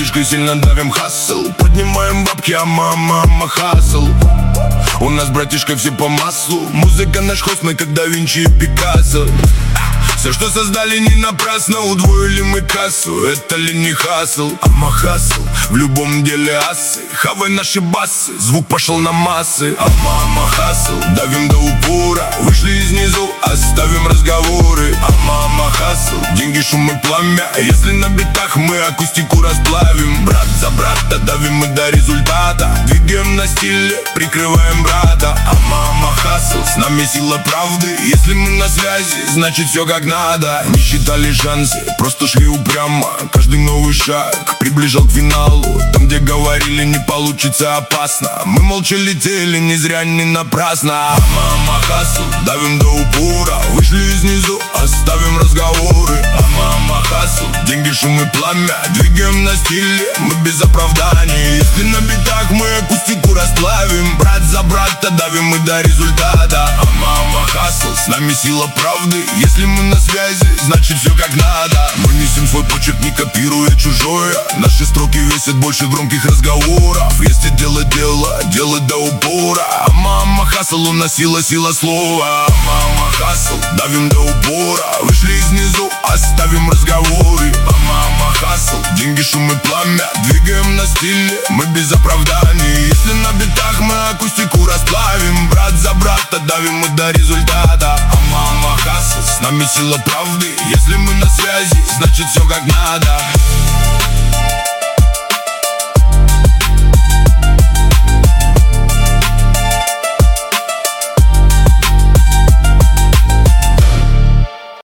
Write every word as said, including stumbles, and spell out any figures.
братишкой сильно давим хасл. Поднимаем бабки, а мама, мама хасл. У нас, братишка, все по маслу. Музыка наш хост, мы как да Винчи и Пикассо. Все, что создали, не напрасно. Удвоили мы кассу, это ли не хасл? Ама хасл, в любом деле асы. Хавай наши басы, звук пошел на массы. Ама, ама хасл, давим до упора. Вышли из низу, оставим разговоры. Ама, ама хасл, деньги, шум и пламя. Если на битах мы акустику расплавим. Брат за брата, давим мы до результата. Двигаем на стиле, прикрываем брата. Ама, ама хасл, с нами сила правды. Если мы на связи, значит все как надо. Не считали шансы, просто шли упрямо. Каждый новый шаг приближал к финалу. Там, где говорили, не получится, опасно. Мы молча летели, не зря, не напрасно. Ама хасл, давим до упора. Вышли из низу, оставим разговоры. Ама хасл, деньги, шум и пламя. Двигаем на стиле, мы без оправданий. Если на битах мы акустику расплавим. Брат за брата, давим мы до результата. Ама хасл, с нами сила правды. Если мы на связи, значит все как надо. Мы несем свой почерк, не копируя чужое. Наши строки весят больше громких разговоров. Если делать дело, делать до упора. Ама, ама хасл, у нас сила, сила слова. Ама, ама хасл, давим до упора. Вышли из низу, оставим разговоры. Ама, ама хасл, деньги, шум и пламя. Двигаем на стиле, мы без оправданий. Если на битах мы акустику расплавим. Брат за брата, давим мы до результата. Ама, ама хасл, с нами сила правды. Если мы на связи, значит все как надо.